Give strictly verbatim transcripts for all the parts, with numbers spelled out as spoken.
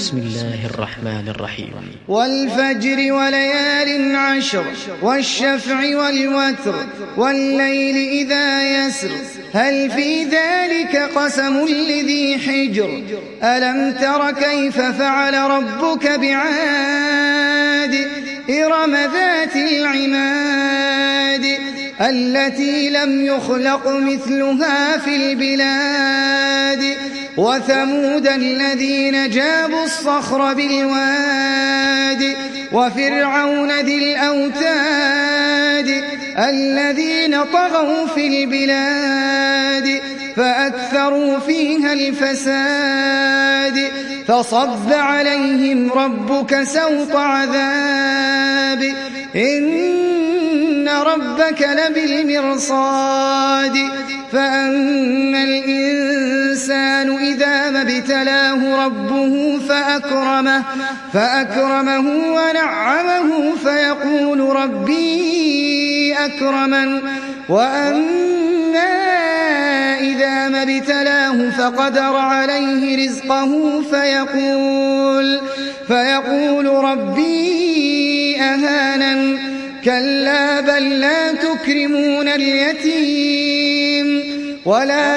بسم الله الرحمن الرحيم. والفجر وليال عشر والشفع والوتر والليل إذا يسر هل في ذلك قسم لذي حجر ألم تر كيف فعل ربك بعاد إرم ذات العماد التي لم يخلق مثلها في البلاد وثمود الذين جابوا الصخر بالواد وفرعون ذي الأوتاد الذين طغوا في البلاد فأكثروا فيها الفساد فصب عليهم ربك سوط عذاب إن ربك لبالمرصاد فأما الإنسان إذا ما ابتلاه ربه فأكرمه, فأكرمه ونعمه فيقول ربي أكرمن وأما إذا ما ابتلاه فقدر عليه رزقه فيقول, فيقول ربي أهانن كلا بل لا تكرمون اليتيم ولا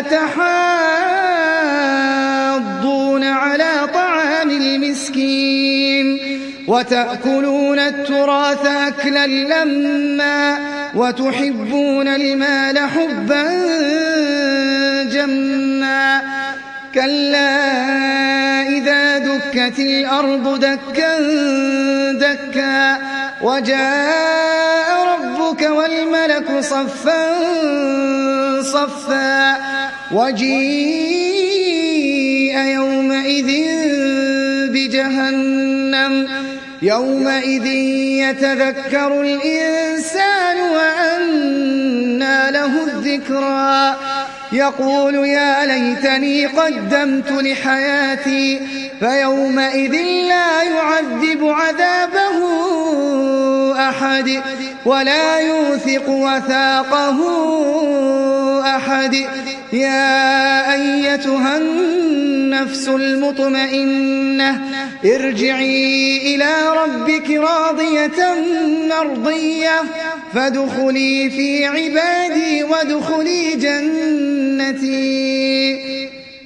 تحاضون على طعام المسكين وتأكلون التراث أكلا لما وتحبون المال حبا جما كلا إذا دكت الأرض دكا دكا وجاء ربك والملك صفا صفا وجيء يومئذ بجهنم يومئذ يتذكر الإنسان وأنى له الذكرى يقول يا ليتني قدمت لحياتي فيومئذ لا يعذب عذابه أحد ولا يوثق وثاقه أحد يا أيتها النفس المطمئنة ارجعي إلى ربك راضية مرضية فادخلي في عبادي وادخلي جنتي.